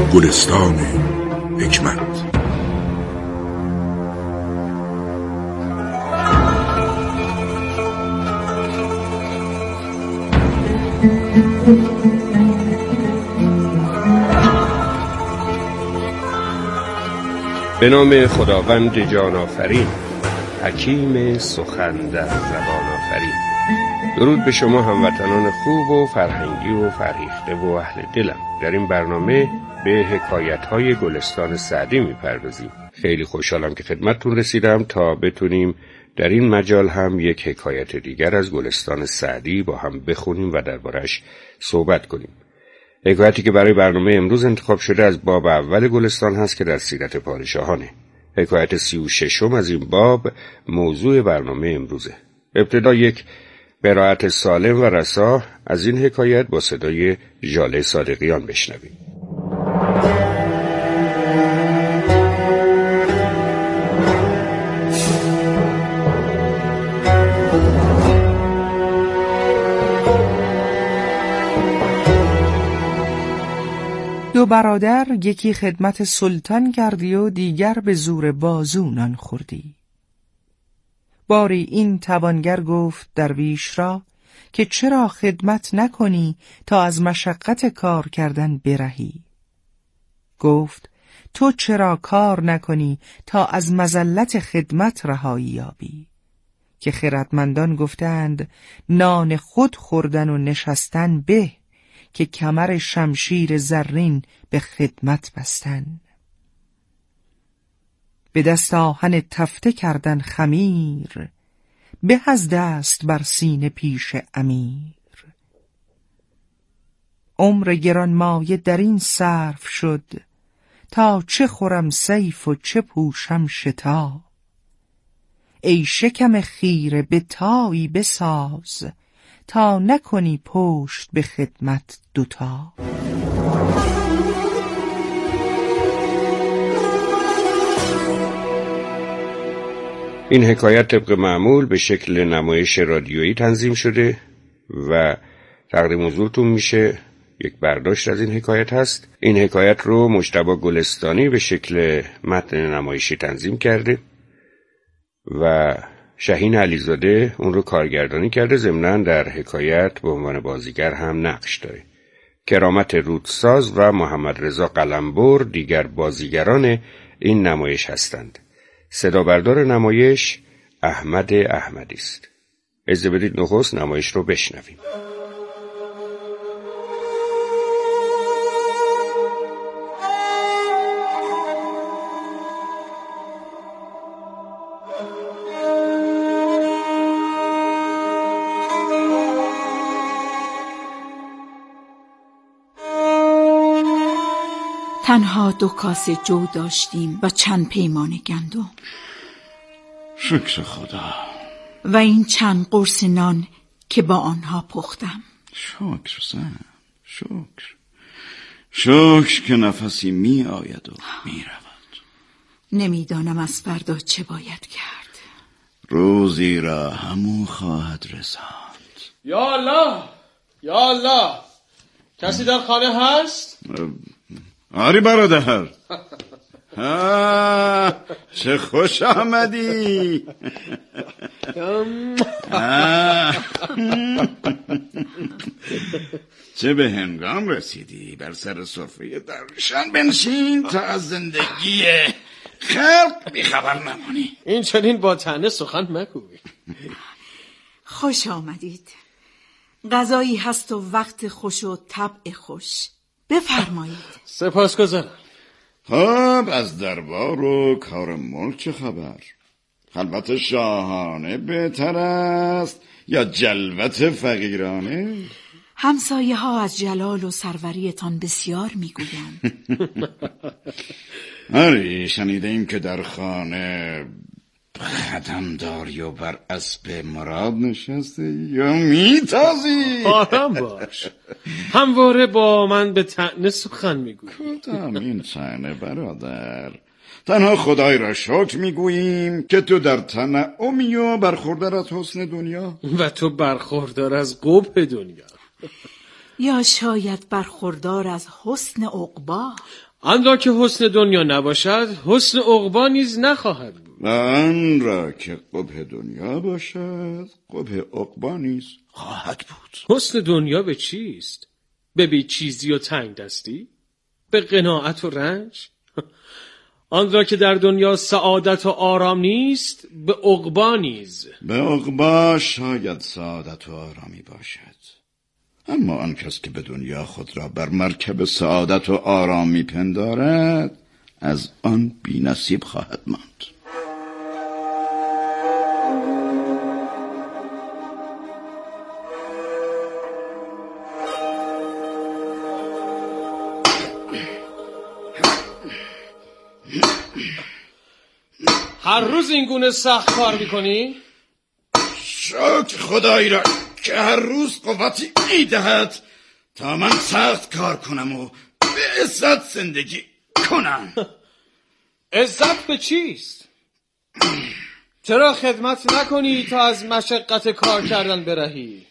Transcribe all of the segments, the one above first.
گلستان حکمت. به نام خداوند جان آفرین، حکیم سخن در زبان آفرین. درود به شما هموطنان خوب و فرهنگی و فرهیخته و اهل دلم. در این برنامه به حکایت‌های گلستان سعدی می‌پردازیم. خیلی خوشحالم که خدمتتون رسیدم تا بتونیم در این مجال هم یک حکایت دیگر از گلستان سعدی با هم بخونیم و دربارش صحبت کنیم. حکایتی که برای برنامه امروز انتخاب شده از باب اول گلستان هست که در سیرت پادشاهانه. حکایت 36 از این باب موضوع برنامه امروزه. ابتدا یک قرائت سالم و رسا از این حکایت با صدای ژاله صادقیان بشنویم. دو برادر یکی خدمت سلطان کردی و دیگر به زور بازو نان خوردی. باری این توانگر گفت درویش را که چرا خدمت نکنی تا از مشقت کار کردن برهی. گفت تو چرا کار نکنی تا از مذلت خدمت رهایی یابی. که خردمندان گفتند نان خود خوردن و نشستن به، که کمر شمشیر زرین به خدمت بستن. به دست آهن تفته کردن خمیر، به از دست بر سینه پیش امیر. عمر گرانمایه در این صرف شد، تا چه خورم سیف و چه پوشم شتا. ای شکم خیره به تایی بساز، تا نکنی پشت به خدمت دوتا. این حکایت طبق معمول به شکل نمایش رادیویی تنظیم شده و تقدیم حضورتون میشه. یک برداشت از این حکایت هست. این حکایت رو مجتبی گلستانی به شکل متن نمایشی تنظیم کرده و شاهین علیزاده اون رو کارگردانی کرده. ضمناً در حکایت به عنوان بازیگر هم نقش داره. کرامت رودساز و محمد رضا قلمبر دیگر بازیگران این نمایش هستند. صدا بردار نمایش احمد احمدی است. اجازه بدید نخست نمایش رو بشنویم. تنها 2 کاسه جو داشتیم و چند پیمانه گندم. شکر خدا. و این چند قرص نان که با آنها پختم. شکر زن، شکر که نفسی می آید و می رود. نمیدانم از فردا چه باید کرد. روزی را همون خواهد رساند. یا الله، یا الله، کسی در خانه هست؟ آری برادر. چه خوش آمدی. چه به هنگام رسیدی. بر سر سفره درویشان بنشین تا از زندگی خلق بیخبر نمانی. این چنین با طعنه سخن مگوی. خوش آمدید. غذایی هست و وقت خوش و طبع خوش. بفرمایید. سپاسگزارم. خب از دربار و کار ملک چه خبر؟ خلوت شاهانه بهتر است یا جلوت فقیرانه؟ همسایه ها از جلال و سروریتان بسیار میگویند. آری شنیده ایم که در خانه خدم داری و بر اسب مراد نشسته یا میتازی؟ آرام باش، همواره با من به طعنه سخن میگویی. کدام این طعنه برادر؟ تنها خدای را شکر میگوییم که تو در تنعمی و برخوردار از حسن دنیا و تو برخوردار از قبح دنیا. یا شاید برخوردار از حسن عقبا. آن را که حسن دنیا نباشد حسن عقبی نیز نخواهد بود. و آن را که قبح دنیا باشد قبح عقبی نیز خواهد بود. حسن دنیا به چیست؟ به بی چیزی و تنگ دستی؟ به قناعت و رنج؟ آن را که در دنیا سعادت و آرام نیست به عقبی نیز. به عقبی شاید سعادت و آرامی باشد، اما آن کس که به دنیا خود را بر مرکب سعادت و آرام میپندارد از آن بی نصیب خواهد ماند. هر روز این گونه سخت کار میکنی؟ شکر خدایی را که هر روز قوتی میدهد تا من سخت کار کنم و به عزت زندگی کنم. عزت به چیست؟ چرا خدمت نکنی تا از مشقت کار کردن برهی؟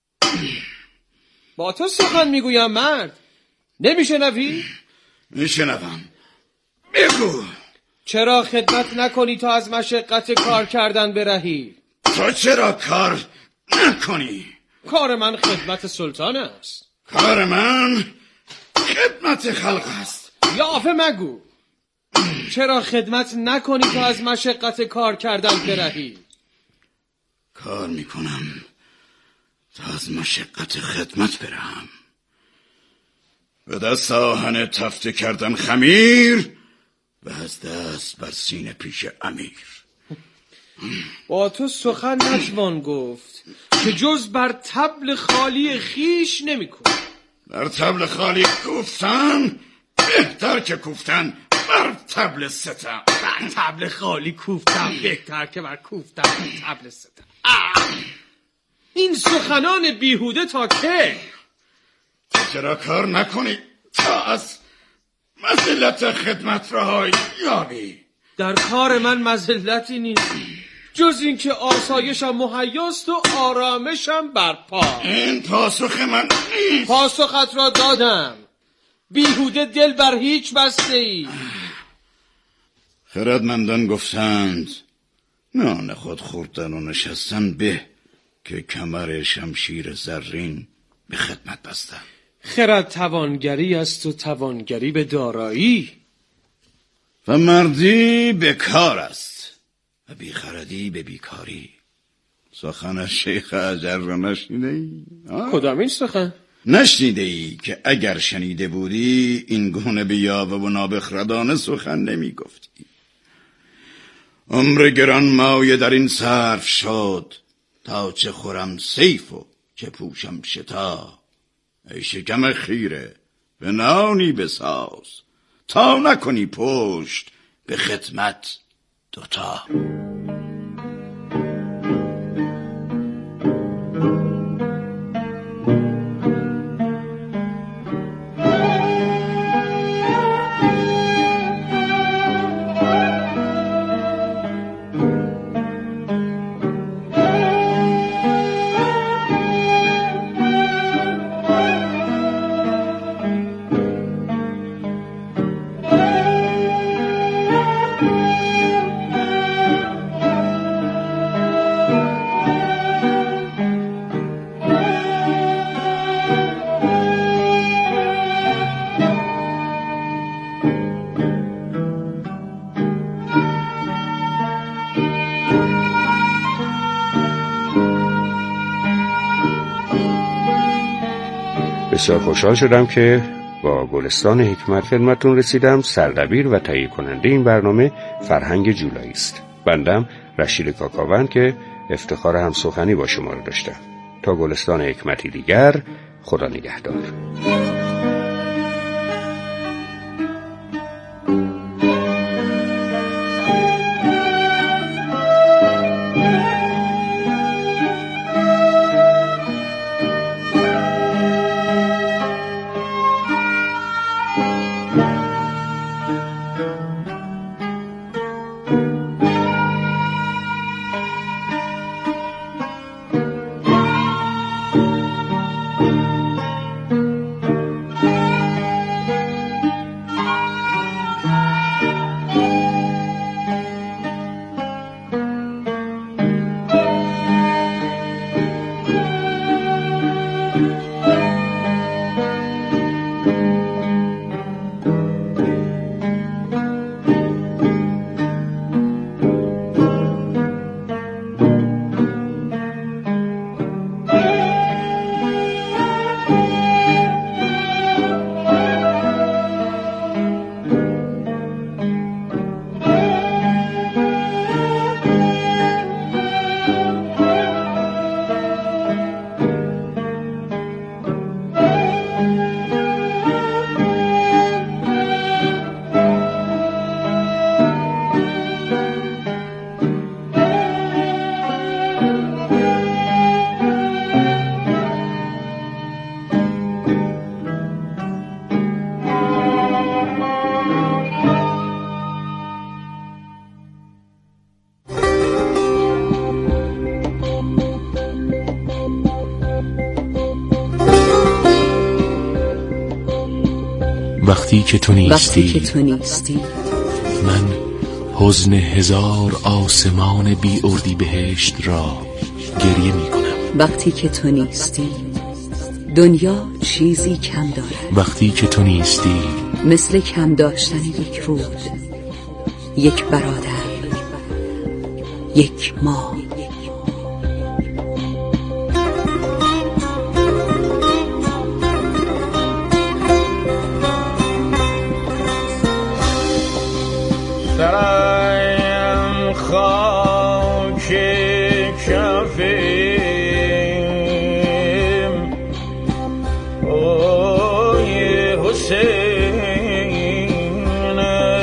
با تو سخن میگویم مرد، نمیشنوی؟ میشنوم، بگو. چرا خدمت نکنی تا از مشقت کار کردن برهی؟ تو چرا کار نکنی؟ کار من خدمت سلطان است. کار من خدمت خلق است. یافه مگو. چرا خدمت نکنی تا از مشقت کار کردن برهی؟ کار میکنم تا از مشقت خدمت برهم. به دست آهن تفته کردن خمیر و از دست بر سینه پیش امیر. با تو سخن نتوان گفت که جز بر طبل خالی خیش نمی کن. بر طبل خالی کوفتن بهتر که کوفتن بر طبل ستم. بر طبل خالی کوفتن بهتر که بر کوفتن بر طبل ستم. این سخنان بیهوده تا که؟ چرا کار نکنی تا از مذلت خدمت رهایی یابی؟ در کار من مذلتی نیست جز این که آسایشم مهیاست و آرامشم برپا. این پاسخ من نیست. پاسخت را دادم. بیهوده دل بر هیچ بسته ای. خردمندان گفتند نان خود خوردن و نشستن به که کمر شمشیر زرین به خدمت بستن. خرد توانگری است و توانگری به دارایی. و مردی به کار است و بیخردی به بیکاری. سخن از شیخ اجر را نشنیده ای؟ کدام این سخن؟ نشنیده ای که اگر شنیده بودی این گونه بیاوه و نابخردانه سخن نمی گفتی. عمر گران مایه در این صرف شد تا چه خورم سیف و چه پوشم شتا. ای شکم خیره به نانی بساز تا نکنی پشت به خدمت دوتا. بسیار خوشحال شدم که با گلستان حکمت خدمتتون رسیدم. سردبیر و تهیه کننده این برنامه فرهنگ جولایی است. بندم رشید کاکاوند که افتخار هم سخنی با شما رو داشتم. تا گلستان حکمتی دیگر، خدا نگهدار. وقتی که تو نیستی من حزن هزار آسمان بی اردیبهشت را گریه می کنم. وقتی که تو نیستی دنیا چیزی کم دارد. وقتی که تو نیستی مثل کم داشتن یک رود، یک برادر، یک ما. سرایم خاک کفیم اوی حسین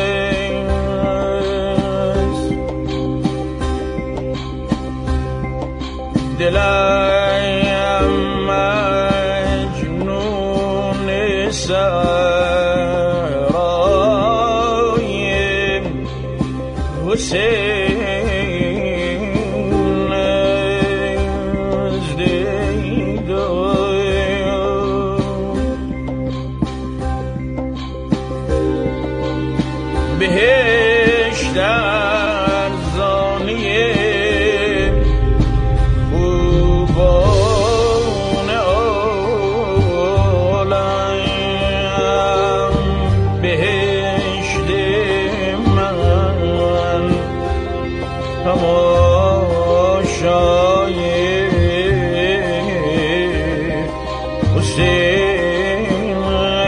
است، دلم مجنون حسین از دیدار بهشت ارزانی خوبان عالم، بهشت تماشای حسین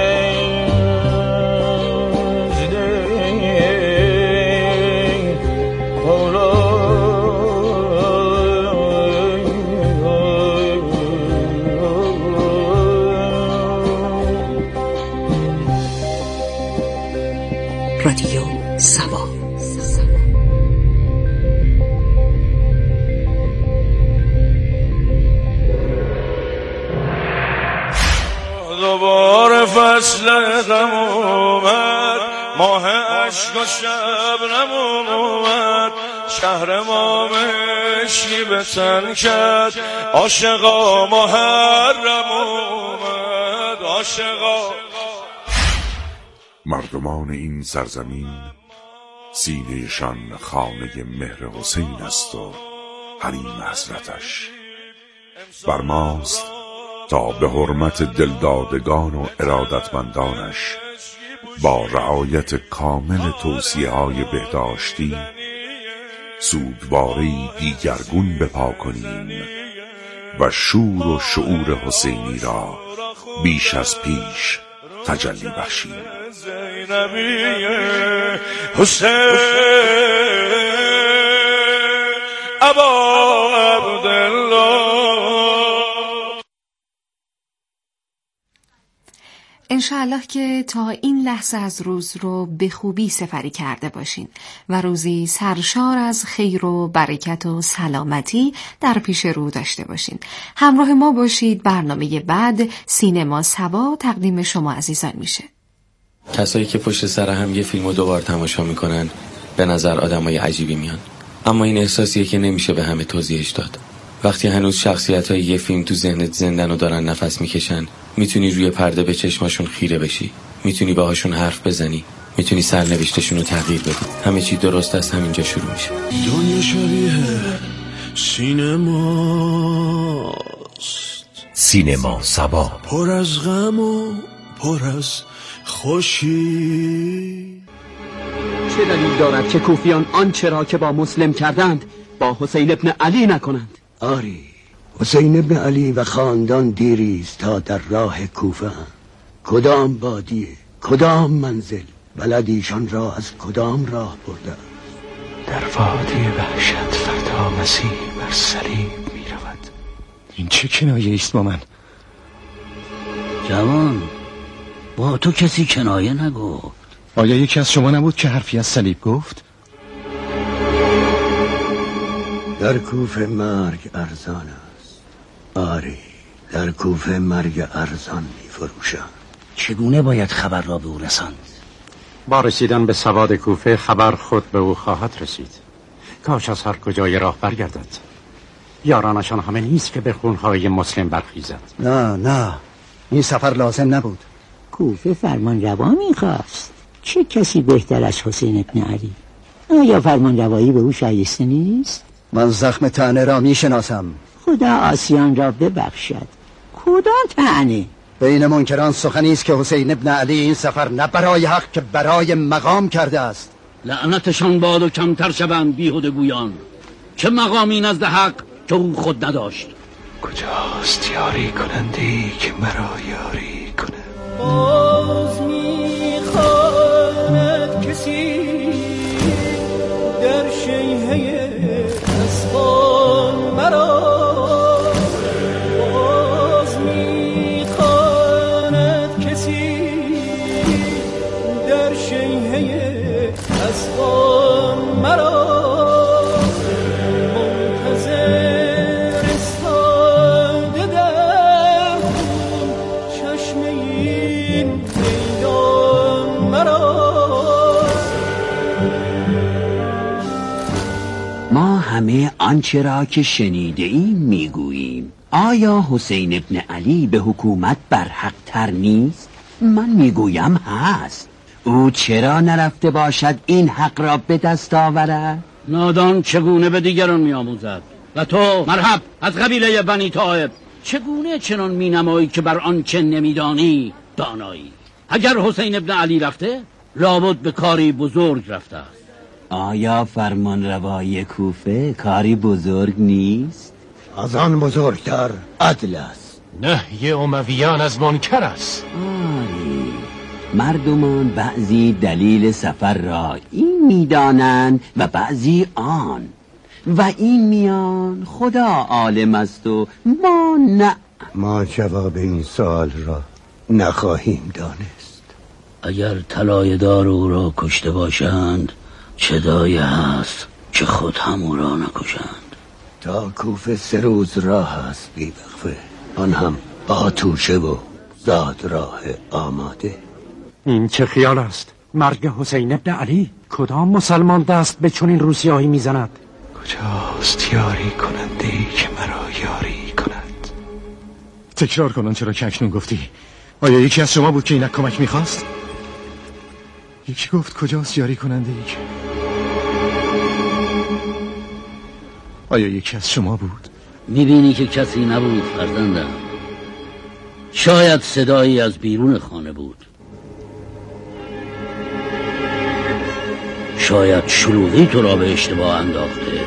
رادیو سبا. دوباره فصل غم اومد، ماه عشق و شبنم اومد، شهر ما مشکی به تن کرد، عاشقا محرم اومد، عاشقا. مردمان این سرزمین سینه‌شان خانه مهر حسین است و حریم حضرتش. بر ماست تا به حرمت دلدادگان و ارادتمندانش با رعایت کامل توصیه‌های بهداشتی سوگواری دیگرگون بپا کنیم و شور و شعور حسینی را بیش از پیش تجلی بخشیم. حسین ابا عبدالله. انشاءالله که تا این لحظه از روز رو به خوبی سپری کرده باشین و روزی سرشار از خیر و برکت و سلامتی در پیش رو داشته باشین. همراه ما باشید. برنامه بعد سینما سبا تقدیم شما عزیزان میشه. کسایی که پشت سر هم یه فیلمو دوبار تماشا میکنن به نظر آدمای عجیبی میان، اما این احساسیه که نمیشه به همه توضیحش داد. وقتی هنوز شخصیت‌های یه فیلم تو ذهنت زندن و دارن نفس میکشن، میتونی روی پرده به چشماشون خیره بشی، میتونی باهاشون حرف بزنی، میتونی سرنوشتشون رو تغییر بدی. همه چی درست از همینجا شروع میشه. دنیا شبیه سینماست، سینما سبا، پر از غم و پر از خوشی. چه دلیل دارد که کوفیان آنچه را که با مسلم کردند با حسین ابن علی نکنند؟ آری، حسین ابن علی و خاندان دیریست تا در راه کوفه. کدام بادیه، کدام منزل، بلدیشان را از کدام راه برده؟ در وادی وحشت فردا مسیح بر صلیب می رود. این چه کنایه است با من؟ جوان، با تو کسی کنایه نگفت. آیا یکی از شما نبود که حرفی از صلیب گفت؟ در کوفه مرگ ارزان است. آری، در کوفه مرگ ارزان می فروشند. چگونه باید خبر را به او رساند؟ با رسیدن به سواد کوفه خبر خود به او خواهد رسید. کاش از هر کجای راه برگردد. یارانشان همه نیست که به خونهای مسلم برخیزد. نه، این سفر لازم نبود. کوفه فرمان روا میخواست. چه کسی بهتر از حسین ابن علی؟ آیا فرمان روایی به او شایسته نیست؟ من زخم طعنه را میشناسم. خدا آسیان را ببخشد. کدام طعنه؟ بین منکران سخنی است که حسین ابن علی این سفر نه برای حق که برای مقام کرده است. لعنتشان باد و کمتر شوند بیهوده گویان. چه مقامی نزد حق که او خود نداشت؟ کجاست یاری کنندی که مرا یاری کنه؟ باز میخواند کسی در شیهه اسبان مرا، باز میخواند کسی در شیهه اسبان مرا. ما همه آنچه را که شنیده ایم میگوییم. آیا حسین ابن علی به حکومت برحق تر نیست؟ من میگویم هست. او چرا نرفته باشد این حق را به دست آورد؟ نادان چگونه به دیگران میآموزد؟ و تو مرحب از قبیله بنی طائب چگونه چنان مینمایی که بر آنچه نمیدانی دانایی؟ اگر حسین ابن علی رفته لابد به کاری بزرگ رفته است. آیا فرمان روایی کوفه کاری بزرگ نیست؟ از آن بزرگتر عدل است. نهی امویان از منکر است. آری مردمان بعضی دلیل سفر را این میدانند و بعضی آن، و این میان خدا عالم است و ما نه. ما جواب این سوال را نخواهیم دانست. اگر طلایه دار او را کشته باشند چه دایه هست که خود هم او را نکشند. تا کوفه 3 روز راه است بی وقفه، آن هم با توشه و زاد راه آماده. این چه خیال است؟ مرگ حسین ابن علی؟ کدام مسلمان دست به چنین روسیاهی میزند؟ کجاست یاری کننده که مرا یاری کند؟ تکرار کنن چرا که اکنون گفتی. آیا یکی از شما بود که اینک کمک میخواست؟ یکی گفت کجاست یاری کننده ای که؟ آیا یکی از شما بود؟ میبینی که کسی نبود فرزندم. شاید صدایی از بیرون خانه بود. شاید شلوغی تو را به اشتباه انداخته.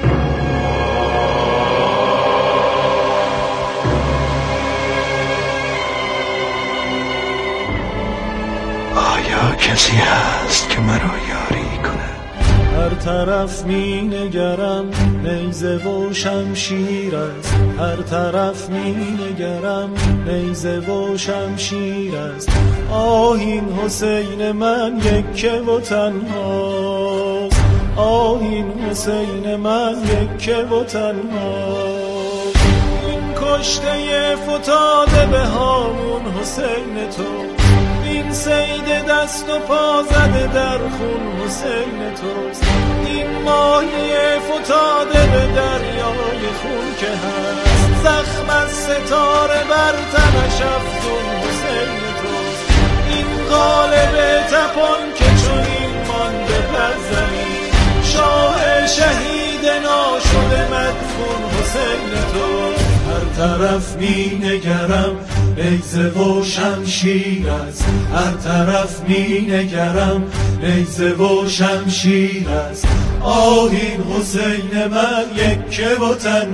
آیا کسی هست که مرا یاری کنه؟ هر طرف می نگرم نیزه و شمشیر است، هر طرف می نگرم نیزه و شمشیر است. آهین حسین من یکه و تنهاست، آهین حسین من یکه و تنهاست. این کشته فتاده به هامون حسین تو، این سید دست و پا زده در خون حسین توست. این ماهی فتاده به دریای خون که هست، زخم از ستاره بر تنش افزون حسین توست. این قالب تپان که چون این مانده بر زمین، شاه شهید ناشده مدفون حسین توست. هر طرف می نگرم نیزه و شمشیر است، هر طرف می نگرم نیزه و شمشیر است. آهین حسین من یکه و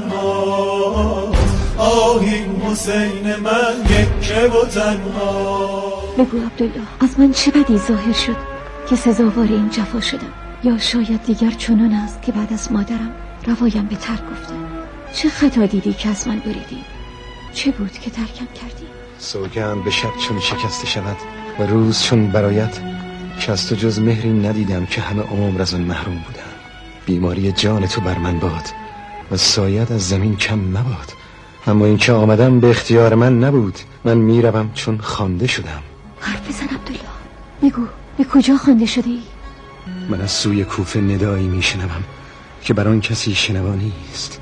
تنهاست، آهین حسین من یکه و تنهاست. بگو عبدالله از من چه بدی ظاهر شد که سزاوار این جفا شدم؟ یا شاید دیگر چنان است که بعد از مادرم روایم به ترک گفته؟ چه خطا دیدی که از من بریدی؟ چه بود که ترکم کردی؟ سوگند به شب چون شکسته شود و روز چون برایت، که از تو جز مهری ندیدم که همه عمر از آن محروم بودم. بیماری جان تو بر من باد و سایت از زمین کم مباد. اما این که آمدم به اختیار من نبود، من میروم چون خوانده شدم. حرف بزن عبدالله، بگو به کجا خوانده شده ای؟ من از سوی کوفه ندایی میشنوم که بر آن کسی شنوانی است.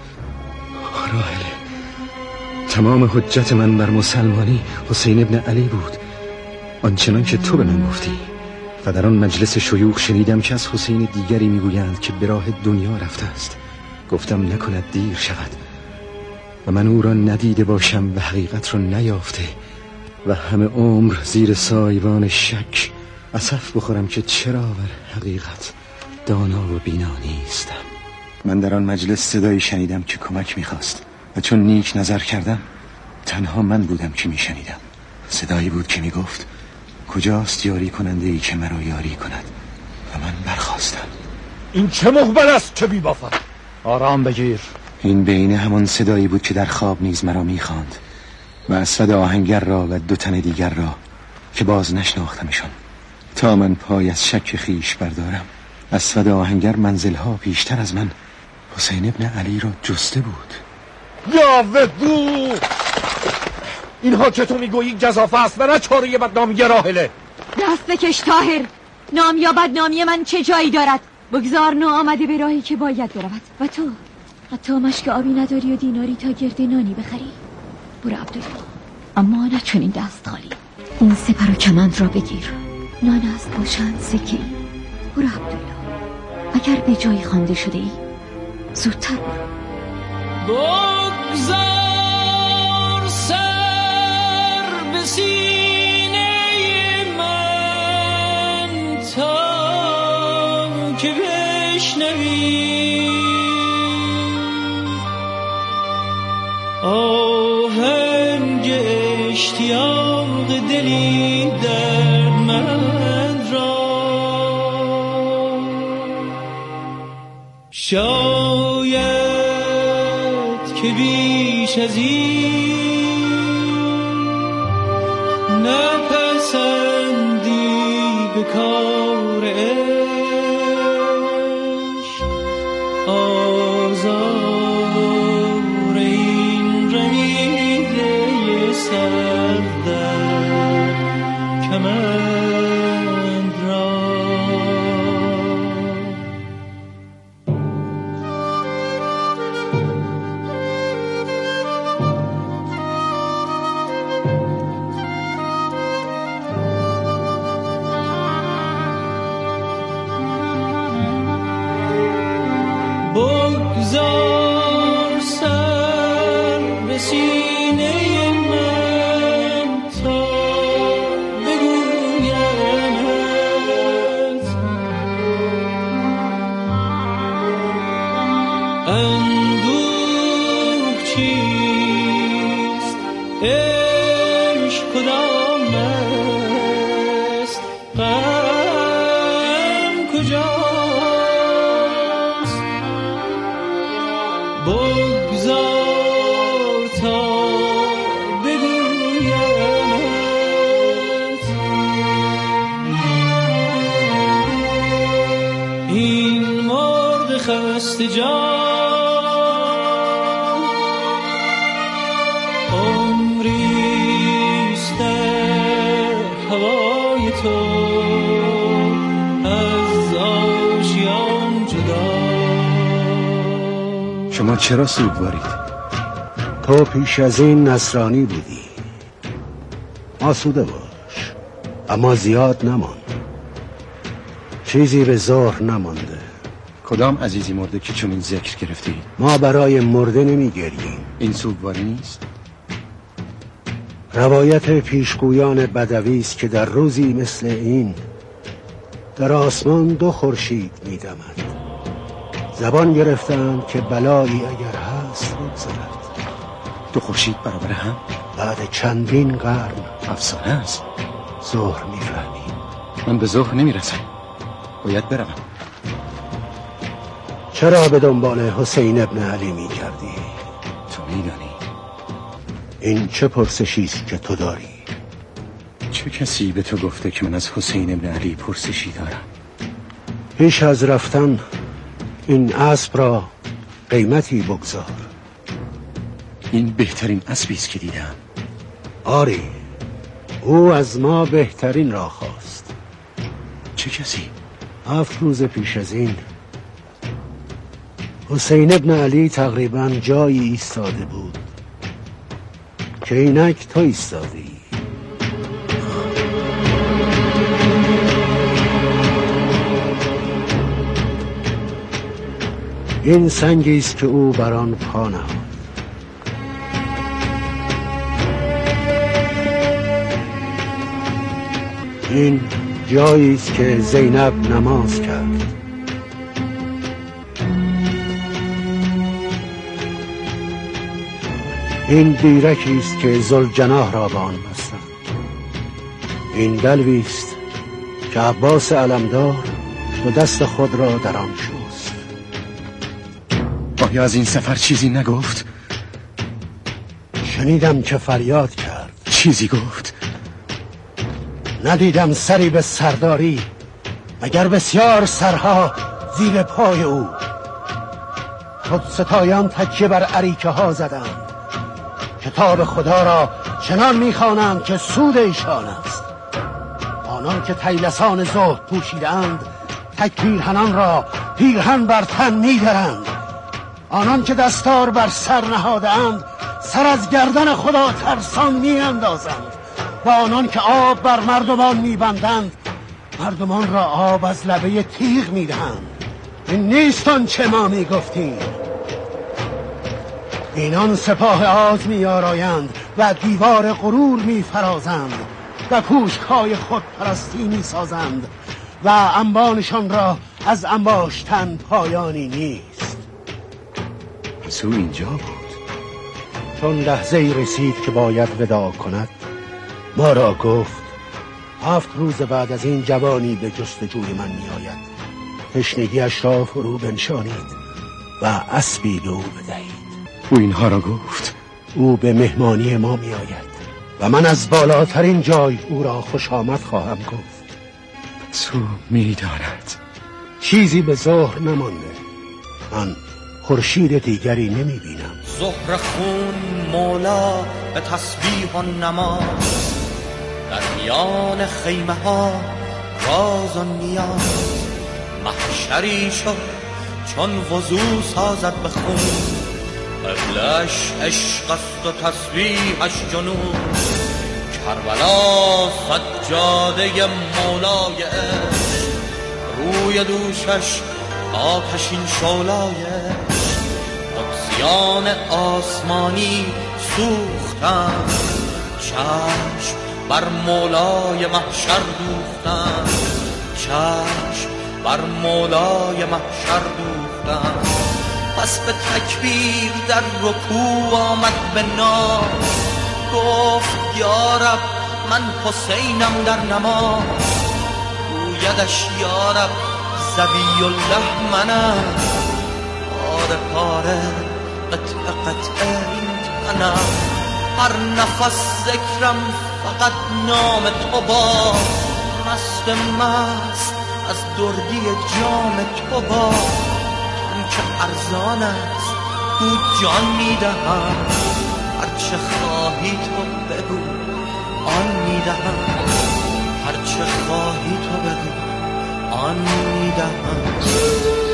راهله تمام حجت من بر مسلمانی حسین ابن علی بود. آنچنان که تو به من گفتی و در آن مجلس شیوخ شنیدم که از حسین دیگری میگویند که به راه دنیا رفته است. گفتم نکند دیر شود و من او را ندیده باشم و حقیقت را نیافته و همه عمر زیر سایبان شک اسف بخورم که چرا بر حقیقت دانا و بینا نیستم. من در آن مجلس صدایی شنیدم که کمک میخواست و چون نیک نظر کردم تنها من بودم که میشنیدم. صدایی بود که میگفت کجاست یاری کننده ای که مرا یاری کند و من برخواستم. این چه مخبر است چه بی‌بافت؟ آرام بگیر. این بین همان صدایی بود که در خواب نیز مرا میخواند و اسود آهنگر را و 2 تن دیگر را که باز نشناختمشان. تا من پای از شک خیش بردارم اسود آهنگر منزلها پیشتر از من حسین ابن علی را جسته بود. یا ودو، اینها که تو میگویی گزافه است و نه چاره بدنامی راحله. دست بکش طاهر. نام یا بدنامی من چه جایی دارد؟ بگذار آمده به راهی که باید برود. و تو حتی مشک آبی نداری و دیناری تا گرد نانی بخری. برو عبدالله، اما نه چون این دست خالی. این سپر و کمند را بگیر. نان است باشند سکی. برو عبدالله، اگر به جایی خوانده شده ای زودتر برو. بگذار سر به سینه من تا که بشنوی آهنگ اشتیاق دلی دردمند را. شاید که بیش از این نپسندی به کار عشق آزار این رمیده سردر کمند را. بگذار سر به سینه من تا بگویمت اندوه چیست، عشق کدام است، غم کجاست. بگذار تا بگویمت این مرد خسته جان عمریست در هوای تو از آشیان جدا. شما چرا سوگوارید؟ تو پیش از این نصرانی بودی. آسوده باش، اما زیاد نمان. چیزی به ظهر نمانده. کدام عزیزی مرده که چون این ذکر گرفتی؟ ما برای مرده نمی گریم. این سوگواری نیست؟ روایت پیشگویان بدوی است که در روزی مثل این در آسمان 2 خورشید می دمد. زبان گرفتند که بلایی اگر هست بگذرد. 2 خورشید برابر هم؟ بعد چندین قرن. افسانه است. ظهر میفهمی؟ من به ظهر نمیرسم، باید بروم. چرا به دنبال حسین ابن علی می کردی؟ تو میدانی این چه پرسشی است که تو داری؟ چه کسی به تو گفته که من از حسین ابن علی پرسشی دارم؟ پیش از رفتن این اسب را قیمتی بگذار. این بهترین اسبی است که دیدم. آری، او از ما بهترین را خواست. چه کسی؟ 7 روز پیش از این حسین ابن علی تقریبا جایی ایستاده بود که اینک تو ایستادی. این سنگی است که او بر آن پا نهاد. این جایی است که زینب نماز کرد. این دیرکی است که ذوالجناح را به آن بستند. این دلوی است که عباس علمدار و دست خود را در آن شست. آیا از این سفر چیزی نگفت؟ شنیدم که فریاد کرد. چیزی گفت؟ ندیدم سری به سرداری مگر بسیار سرها زیر پای او. خودستایان تکیه بر اریکه ها زدند. کتاب خدا را چنان میخوانند که سود ایشان است. آنان که طیلسان زهد پوشیدند تک پیرهنان را پیرهن بر تن میدرند. آنان که دستار بر سر نهادند سر از گردن خدا ترسان میاندازند. و آنان که آب بر مردمان میبندند مردمان را آب از لبه تیغ میدهند. این نیست آنچه ما میگفتیم. اینان سپاه آز میآرایند و دیوار غرور میفرازند و کوشک‌های خود پرستی میسازند و انبانشان را از انباشتن پایانی نیست. پس او اینجا بود. چون لحظه‌ای رسید که باید وداع کند ما را گفت 7 روز بعد از این جوانی به جستجوی من میآید. تشنگیش را فرو بنشانید و اسبی به او بدهید. او اینها را گفت؟ او به مهمانی ما میآید و من از بالاترین جای او را خوش آمد خواهم گفت. او میداند چیزی به ظهر نمانده. من خورشید دیگری نمیبینم. ظهر خون مولا به تسبیح و نماز، در میان خیمه ها راز و نیاز. محشری شد چون وضو سازد به خون، قبلش عشق است و تسبیحش جنون. کربلا سجاده مولای عشق، روی دوشش آتشین شعلایش. قدسیان آسمانی سوختند، چشم بر مولای محشر دوختند، چشم بر مولای محشر دوختند. پس به تکبیر در رکوع آمد به ناز، گفت یا رب من حسینم در نماز. گویدش یا رب ذبی الله منم، پاره پاره قطعه قطعه این تنم. هر نفس ذکرم فقط نام تو با، مست مست از دردی جام تو با. آن که ارزان است او جان میدهم، هرچه خواهی تو بگو آن میدهم، هرچه خواهی تو بگو آن میدهم.